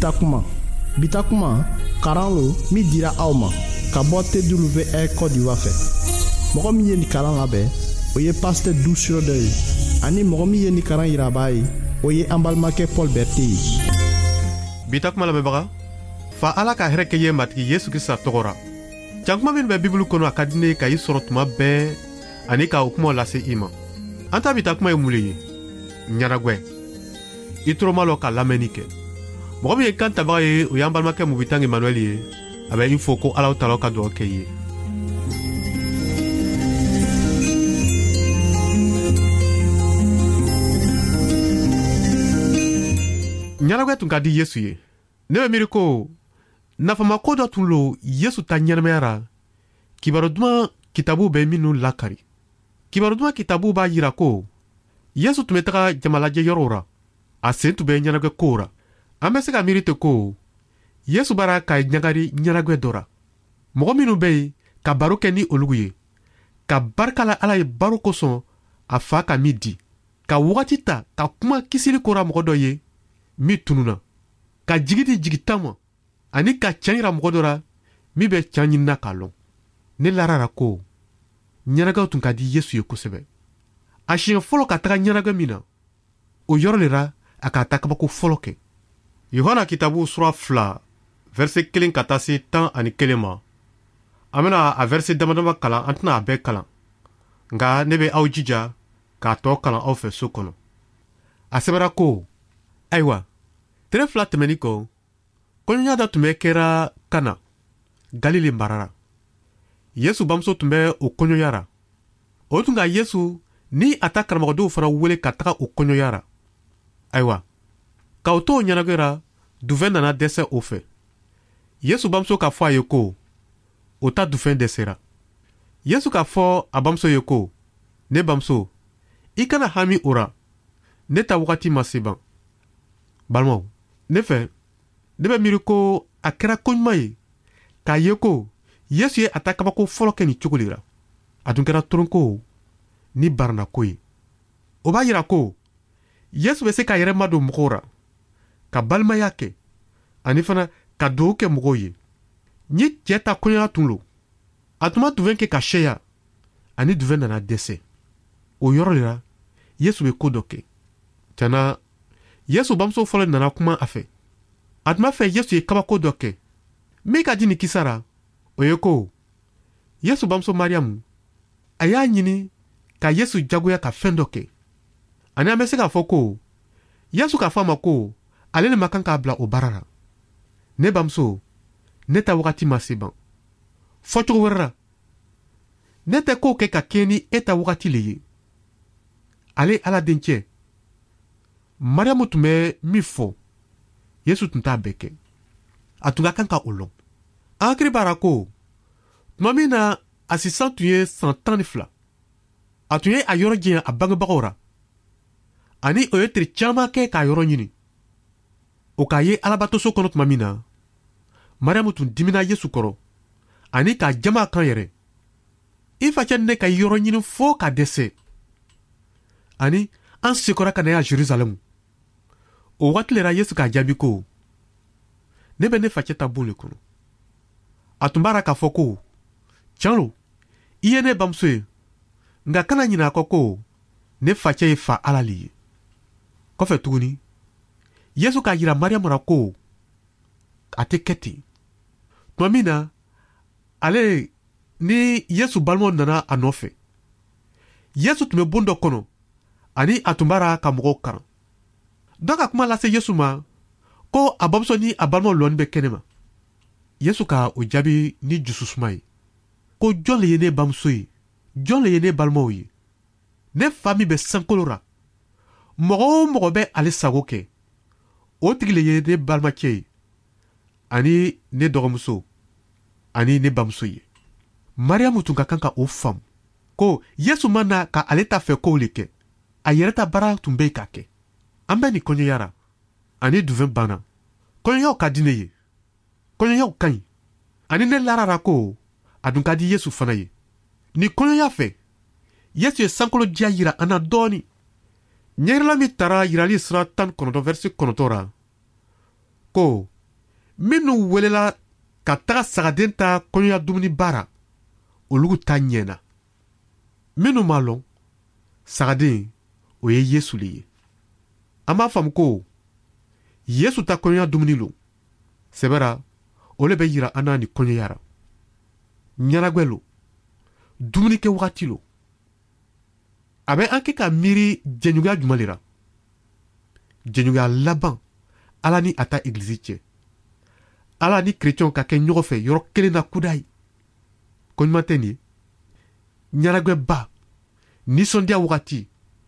Bitakuma karan lo mi dira aw ma ka bɔ TWR Côte d'Ivoire fɛ. Mɔgɔ min ye nin kalan labɛn o ye pasteur Du Schroeder ye ani mɔgɔ min ye nin kalan yira b'a ye o ye an balimakɛ Paul Berté ye. Bitakuma lamɛnbaga, fa Ala ka hɛrɛ kɛ ye matigi Yesu Krista tɔgɔ ra. Jankuma min bɛ Bibulu kɔnɔ a ka di ne ka i sɔrɔ tuma bɛɛ ani ka o kumaw lase i ma. An ta bitakuma ye mun le ye? Ɲanagwɛ. I turoma lɔ ka lamɛnni kɛ. Mɔgɔ min ye kan tabaga ye o y'an balimakɛ Mubitang Emmanuel ye. A bɛ i fo ko Ala Taala ka dugawu kɛ i ye. Ɲanagwɛ tun ka di Yesu ye. Ne bɛ miiri ko nafama ko dɔ tun lo Yesu ta ɲɛnamaya ra. Kibaru duman kitabu bɛ minnu lakari. Kibaru duman kitabu b'a yira ko Yesu tun bɛ taga jamalajɛ yɔrɔw ra. A sen tun bɛ ɲɛnagwɛ kow ra. An bɛ se ka miiri ten ko Yesu bara ka ɲagari ɲɛnagwɛ dɔ ra. Mɔgɔ minnu bɛ yen ka baro kɛ ni olugu ye. Ka barika la Ala ye baro kosɔn a fa ka min di. Ka wagati ta ka kuma kisili kora mɔgɔ dɔ ye min tununa. Ka jigi di jigitan ma ani ka tiɲɛ yira mɔgɔ dɔ ra min bɛ tiɲɛ ɲinina k'a lɔn. Ne larara ko ɲɛnagwɛw tun ka di Yesu ye kosɛbɛ. A siɲɛ fɔlɔ ka taga ɲɛnagwɛ min na o yɔrɔ le ra a ka taa kabako fɔlɔ kɛ. Yohana kitabu sura 2 verset 1 ka taa se 11 ma. An bena a verset damadama kalan, an tɛna a bɛɛ kalan. Nka ne bɛ aw jija k'a tɔ kalan aw fɛ so kɔnɔ. A sɛbɛra ko, ayiwa, tɛrɛ 2 tɛmɛni kɔ, kɔɲɔɲa dɔ tun bɛ kɛra Kana, Galile mara ra. Yesu bamuso tun bɛ o kɔɲɔya ra. O tun ka Yesu ni a ta karamɔgɔdenw fana wele ka taga o kɔɲɔya ra. Ayiwa, k'aw to o ɲɛnagwɛ ra, dufɛn nana dɛsɛ o fɛ. Yesu bamuso k'a fɔ a ye ko o ta dufɛn dɛsɛra. Yesu k'a fɔ a bamuso ye ko, ne bamuso, i kana hami o ra, ne ta wagati ma se ban. Balimaw, ne fɛ, ne bɛ miiri ko a kɛra koɲuman ye k'a ye ko Yesu ye a ta kabako fɔlɔ kɛ nin cogo de ra. A tun kɛra toronko ni baranako ye. O b'a yira ko Yesu bɛ se k'a yɛrɛ madon mɔgɔw ra, ka balimaya kɛ, ani fana ka dugawu kɛ mɔgɔw ye. Ni cɛ ta kɔɲɔya tun lo, a tun ma dufɛn kɛ ka sɛya, ani dufɛn nana dɛsɛ. O yɔrɔ de la, Yesu bɛ ko dɔ kɛ. Tiɲɛna, Yesu bamuso fɔlɔ nana kuma a fɛ. A tun b'a fɛ Yesu ye kabako dɔ kɛ. Min ka di nin kisa ra, o ye ko Yesu bamuso Mariamu, a y'a ɲini ka Yesu jagoya ka fɛn dɔ kɛ. Ani an bɛ se k'a fɔ ko Yesu k'a fɔ a ma ko ale le ma kan k'a bila o baara ra. Ne bamuso, ne ta wagati ma se ban. Fɔcogo wɛrɛ ra, ne tɛ kow kɛ ka kɛɲɛ ni e ta wagati le ye. Ale Ala dencɛ, Mariamu tun bɛ min fɔ, Yesu tun t'a bɛɛ kɛ. A tun ka kan ka o lɔn. An hakili b'a ra ko tuma min na a sisan tun ye san 12. A tun ye a yɔrɔ jɛnya a bangebagaw ra. Ani o ye teri caman kɛ k'a yɔrɔ ɲini. O k'a ye alabatoso kɔnɔ tuma min na, Mariamu tun dimina Yesu kɔrɔ, ani k'a jama kan yɛrɛ. I facɛ ne ka yɔrɔ ɲini fo ka dɛsɛ. Ani an sekɔra ka na ya Jerusalem. O waati lera Yesu k'a jaabi ko, ne bɛ ne facɛ ta bon le kɔnɔ. A tun b'a ra k'a fɔ ko, tiɲɛ lo, i ye ne bamuso ye, nka kana ɲinɛ a kɔ ko ne facɛ ye fa Ala le ye. Kɔfɛ tuguni, Yesu k'a yira Mariamu ra ko a tɛ kɛ ten. Tuma min na, ale ni Yesu balimaw nana a nɔfɛ. Yesu tun bɛ bon dɔ kɔnɔ, ani a tun b'a ra ka mɔgɔw karan. Dɔ ka kuma lase Yesu ma ko a bamuso ni a balimaw lɔnni bɛ kɛnɛ ma. Yesu ka o jaabi ni jususuma ye. Ko jɔn le ye ne bamuso ye? Jɔn le ye ne balimaw ye? Ne fa min bɛ sankolo ra, mɔgɔ o mɔgɔ bɛ ale sago kɛ, o tigi le ye ne balimacɛ ye, ani ne dɔgɔmuso, ani ne bamuso ye. Mariamu tun ka kan ka o faamu ko Yesu ma na ka ale ta fɛ kow le kɛ, a yɛrɛ ta baara tun bɛ ka kɛ. An bɛ nin kɔɲɔya ra, ani dufɛn banna. Kɔɲɔyaw ka di ne ye, kɔɲɔyaw ka ɲi, ani ne larara ko a dun ka di Yesu fana ye. Ni kɔɲɔya fɛ, Yesu ye sankolo diya yira an na dɔɔni. Ɲɛrɛla min taara yirali sira 19 verset 9 ra, ko minnu welela ka taga sagaden ta kɔɲɔya dumuni baara olugu ta ɲɛna minnu ma lɔn sagaden o ye Yesu le ye. An b'a faamu ko Yesu ta kɔɲɔya dumuni lo sɛbɛra o le bɛ yira an na ni kɔɲɔyara ɲɛnagwɛ lo dumuni kɛ wagati lo a bɛ an kɛ ka miiri jɛɲuguya juman le ra jɛɲuguya laban Ala ni a ta église cɛ Ala ni chrétienw ka kɛ ɲɔgɔn fɛ yɔrɔ kelen na kuda ye ko ɲuman tɛ nin ye ɲɛnagwɛba nisɔndiya wagati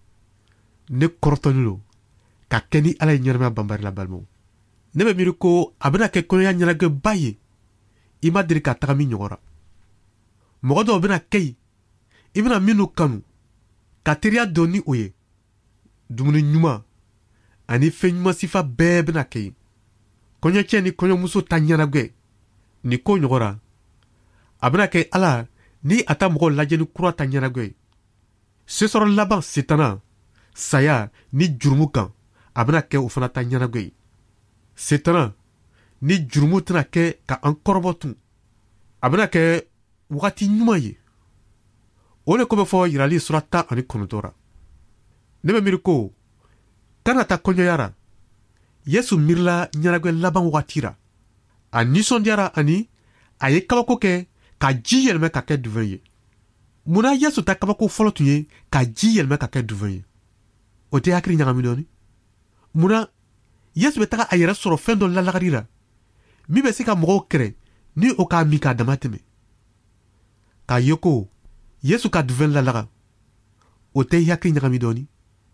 ne kɔrɔtɔni lo ka kɛ ni Ala ye ɲɛnamaya banbari la balimaw ne bɛ miiri ko a bɛna kɛ kɔɲɔya ɲɛnagwɛba ye i ma deli ka taga min ɲɔgɔn ra mɔgɔ dɔw bɛna kɛ yen i bɛna minnu kanu ka teriya dɔn ni o ye dumuni ɲuman ani fɛn ɲuman sifa bɛɛ bɛna kɛ yen kɔɲɔcɛ ni kɔɲɔmuso ta ɲɛnagwɛ ni ko ɲɔgɔn ra a bɛna kɛ Ala ni a ta mɔgɔ lajɛ ni kura ta ɲɛnagwɛ ye sesɔrɔ laban setana saya ni jurumu kan a bɛna kɛ o fana ta ɲɛnagwɛ ye setana ni jurumu tɛna kɛ ka an kɔrɔbɔ tun a bɛna kɛ wagati ɲuman ye o de ko bɛ fɔ yirali sura 19 ra ne bɛ miiri ko kana ta kɔɲɔya ra Yesu miirila ɲɛnagwɛ laban wagati ra a nisɔndiyara ani a ye kabako kɛ ka ji yɛlɛmɛ ka kɛ duvɛn ye munna Yesu ta kabako fɔlɔ tun ye ka ji yɛlɛmɛ ka kɛ duvɛn ye o tɛ hakili ɲagami dɔɔni munna Yesu bɛ taga a yɛrɛ sɔrɔ fɛn dɔ lalagari ra min bɛ se ka mɔgɔw kɛrɛ ni o k'a min k'a dama tɛmɛ k'a ye ko Yesu ka duvɛn lalaga o tɛ hakili ɲagami dɔɔni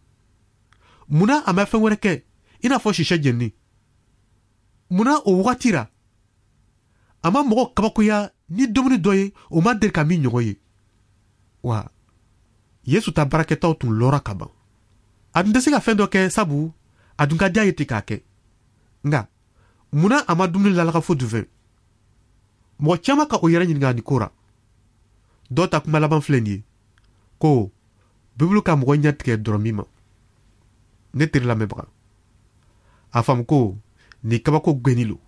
munna a ma fɛn wɛrɛ kɛ i n'a fɔ sisɛ jɛnni munna o wagati ra a ma mɔgɔ kabakoya ni dumuni dɔ ye o ma deli ka min ɲɔgɔn ye wa Yesu ta baarakɛtaw tun lɔra ka ban a tun tɛ se ka fɛn dɔ kɛ sabu a tun ka diya ye ten k'a kɛ nka munna a ma dumuni lalaga fo duvɛn mɔgɔ caman ka o yɛrɛ ɲininka nin ko ra dɔw ta kuma laban filɛ nin ye ko Bibulu ka mɔgɔ ɲɛtigɛ dɔrɔn min ma ne teri lamɛnbaga a faamu ko ni kabako gwenni lo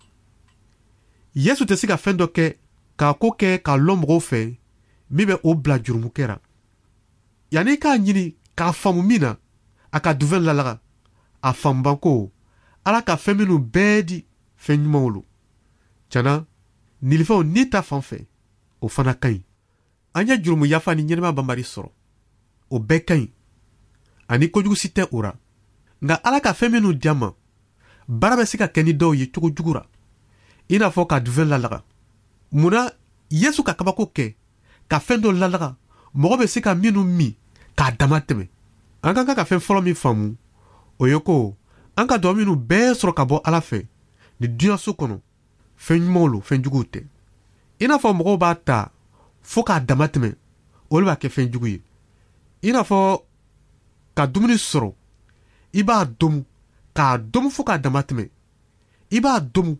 Yesu tɛ se ka fɛn dɔ kɛ k'a ko kɛ k'a lɔn mɔgɔw fɛ min bɛ o bila jurumukɛ ra yanni i k'a ɲini k'a faamu min na a ka duvɛn lalaga a faamuban ko Ala ka fɛn minnu bɛɛ di fɛn ɲumanw lo tiɲɛna nilifɛnw n'i ta fan fɛ o fana ka ɲi an ye jurumu yafa ni ɲɛnɛma banbari sɔrɔ o bɛɛ ka ɲi ani kojugu si tɛ o ra nka Ala ka fɛn minnu di an ma baara bɛ se ka kɛ ni dɔw ye cogo jugu ra i n'a fɔ ka duvɛn lalaga munna Yesu ka kabako kɛ ka fɛn dɔ lalaga mɔgɔ bɛ se ka minnu min k'a dama tɛmɛ an ka kan ka fɛn fɔlɔ min faamu o ye ko an ka dɔn minnu bɛɛ sɔrɔ ka bɔ Ala fɛ ni diɲɛso kɔnɔ fɛn ɲumanw lo fɛn juguw tɛ i n'a fɔ mɔgɔw b'a ta fo k'a dama tɛmɛ olu b'a kɛ fɛn jugu ye i n'a fɔ ka dumuni sɔrɔ i b'a domu k'a domu fo k'a dama tɛmɛ i b'a domu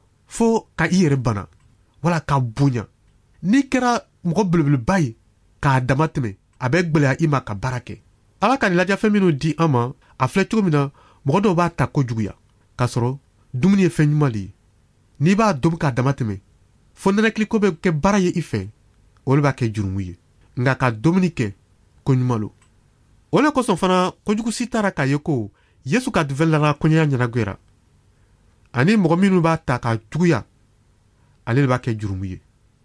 fo ka i yɛrɛ bana wala ka bonya n'i kɛra mɔgɔ belebeleba ye k'a dama tɛmɛ a bɛ gwɛlɛya i ma ka baara kɛ Ala ka nin lajafɛn minnu di an ma a filɛ cogo min na mɔgɔ dɔw b'a ta kojuguya k'a sɔrɔ dumuni ye fɛn ɲuman de ye n'i b'a domu k'a dama tɛmɛ fo nɛnɛkiliko bɛ kɛ baara ye i fɛ olu b'a kɛ jurumu ye nka ka dumuni kɛ ko ɲuman lo o le kosɔn fana kojugu si taara k'a ye ko Yesu ka duvɛn lalaga kɔɲɔya ɲɛnagwɛ ra ani mɔgɔ minnu b'a ta ka juguya ale de b'a kɛ jurumu ye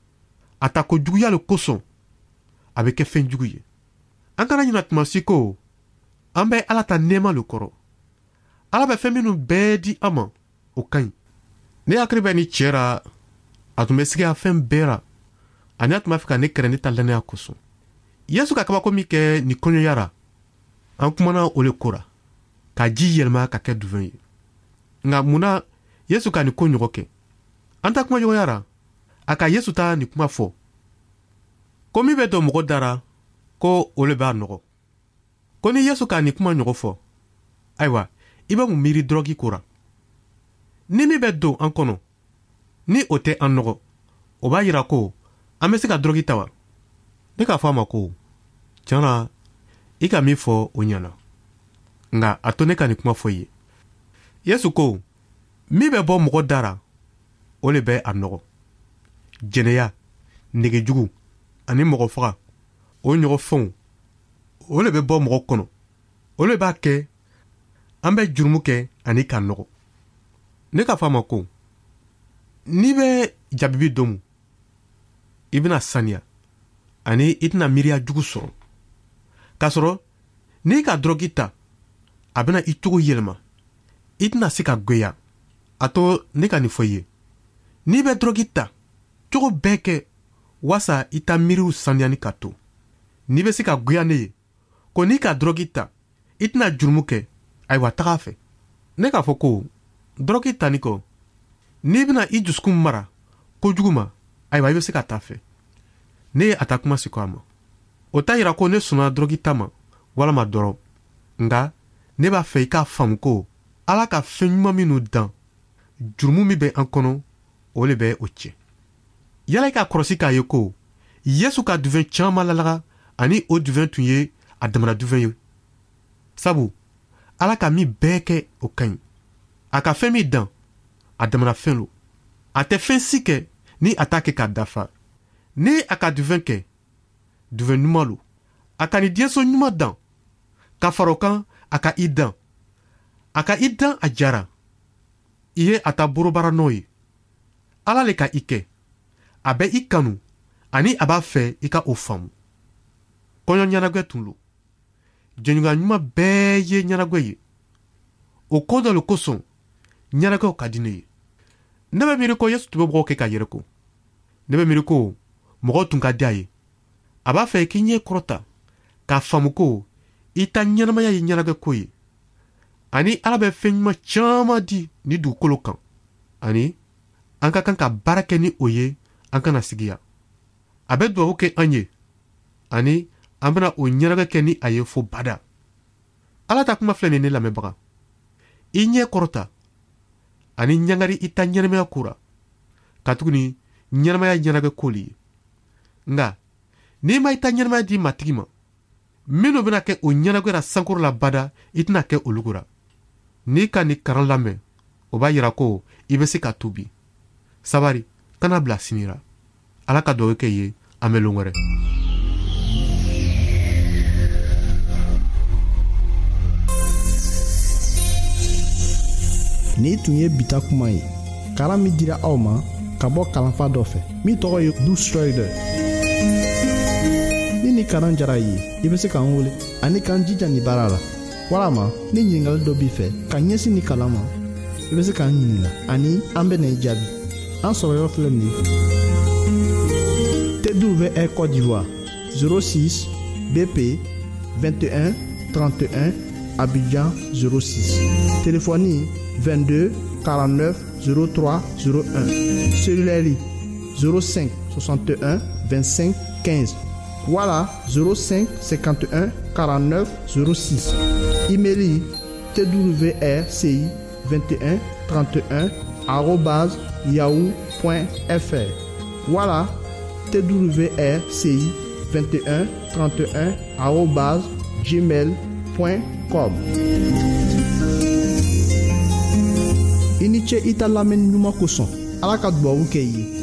a ta ko juguya le kosɔn a bɛ kɛ fɛn jugu ye an kana ɲina tuma si ko an bɛ Ala ta nɛɛma le kɔrɔ Ala bɛ fɛn minnu bɛɛ di an ma o ka ɲi ne hakili bɛ ni cɛ ra a tun bɛ sigi a fɛn bɛɛ ra ani a tun b'a fɛ ka ne kɛrɛ ne ta lannaya kosɔn Yesu ka kabako min kɛ ni kɔɲɔya ra an kumana o le ko ra ka ji yɛlɛma ka kɛ duvɛn ye nka munna Yesu ka nin ko ɲɔgɔn kɛ an ta kuma ɲɔgɔnya ra a ka Yesu ta nin kuma fɔ ko min bɛ don mɔgɔ dara ko o le b'a nɔgɔ ko ni Yesu ka nin kuma ɲɔgɔn fɔ ayiwa i bɛ mun miiri dɔrɔgi ko ra ni min bɛ don an kɔnɔ ni o tɛ an nɔgɔ o b'a yira ko an bɛ se ka dɔrɔgi ta wa ne k'a fɔ a ma ko tiɲɛna i ka min fɔ o ɲɛna nka a to ne ka nin kuma fɔ i ye Yesu ko min bɛ bɔ mɔgɔ da ra o le bɛ a nɔgɔ. Jɛnɛya, negejugu ani mɔgɔ faga o ɲɔgɔn fɛnw o le bɛ bɔ mɔgɔ kɔnɔ. O le b'a kɛ an bɛ jurumu kɛ ani ka nɔgɔ. Ne k'a fɔ a ma ko n'i bɛ jabibi domu i bɛna saniya ani i tɛna miiriya jugu sɔrɔ. K'a sɔrɔ n'i ka dɔrɔgi ta a bɛna i cogo yɛlɛma i tɛna se ka goya. A to ne ka nin fɔ i ye, n'i bɛ dɔrɔgi ta cogo bɛɛ kɛ wasa i ta miiriw saniyani ka to. N'i bɛ se ka goya ne ye ko n'i ka dɔrɔgi ta i tɛna jurumu kɛ, ayiwa taga fɛ. Ne k'a fɔ ko dɔrɔgi tani kɔ n'i bɛna i dusukun mara kojugu ma, ayiwa i bɛ se ka taa fɛ. Ne ye a ta kuma siko a ma. O t'a yira ko ne sɔnna dɔrɔgi ta ma walama dɔrɔn, nka ne b'a fɛ i k'a faamu ko Ala ka fɛn ɲuman minnu dan jurumu min bɛ an kɔnɔ o le bɛ o cɛ. Yala i ka kɔlɔsi k'a ye ko Yesu ka dufɛn caman lalaga ani o dufɛn tun ye a damana dufɛn ye. Sabu Ala ka min bɛɛ kɛ o ka ɲi. A ka fɛn min dan a damana fɛn lo. A tɛ fɛn si kɛ ni a t'a kɛ k'a dafa. Ni a ka dufɛn kɛ dufɛn ɲuman lo. A ka ni diɲɛso ɲuman dan ka fara o kan a ka i dan. A ka i dan a jara. I ye a ta borobara n'o ye. Ala le ka i kɛ. A bɛ i kanu ani a b'a fɛ i ka o faamu. Kɔɲɔ ɲɛnagwɛ tun lo. Jɛɲɔgɔnya ɲuman bɛɛ ye ɲɛnagwɛ ye. O ko dɔ le kosɔn ɲɛnagwɛw ka di ne ye. Ne bɛ miiri ko Yesu tun bɛ mɔgɔw kɛ ka yɛrɛ ko. Ne bɛ miiri ko mɔgɔw tun ka di a ye. A b'a fɛ k'i ɲɛ kɔrɔta k'a faamu ko i ta ɲɛnamaya ye ɲɛnagwɛ ko ye. Ani Ala bɛ fɛn ɲuman caman di ni dugukolo kan. Ani an ka kan ka baara kɛ ni o ye, an kana sigiya. A bɛ duwawu kɛ an ye. Ani an bɛna o ɲɛnagwɛ kɛ ni a ye fo bada. Ala ta kuma filɛ nin ne lamɛnbaga. I ɲɛ kɔrɔta ani ɲangari i ta ɲɛnamaya ko ra. Ka tuguni ɲɛnamaya ɲɛnagwɛ ko le ye. Nka n'i ma i ta ɲɛnamaya di matigi ma, minnu bɛna kɛ o ɲɛnagwɛ ra sankɔrɔ la bada i tɛna kɛ olu ra. N'i ka nin karan lamɛn o b'a yira ko i bɛ se ka tubi. Sabari kana bila sini ra. Ala ka duwawu kɛ ye, an bɛ lon wɛrɛ. Ni tun ye bita kuma ye. Kalan min dira aw ma ka bɔ kalanfa dɔ fɛ min tɔgɔ ye Du Strider. Ni ni kalan jara i ye, i bɛ se k'an wele ani k'an jija ni baara la. Walama ni ɲininkali dɔ b'i fɛ ka ɲɛsin ni kalan ma, i bɛ se k'an ɲininka ani an bɛ na i jaabi. An sɔrɔ yɔrɔ filɛ nin ye TWR Côte d'Ivoire 06 BP 21 31 Abidjan 06. Téléphonie 22 49 03 01. Cellulaire 05 61 25 15. Voilà 05 51 49 06. Email twrci 21 31 @yahoo.fr. Voilà twrci 21 31 @gmail.com. I ni ce i ta lamɛnni ɲuman kosɔn. Ala ka duwawu kɛ i ye.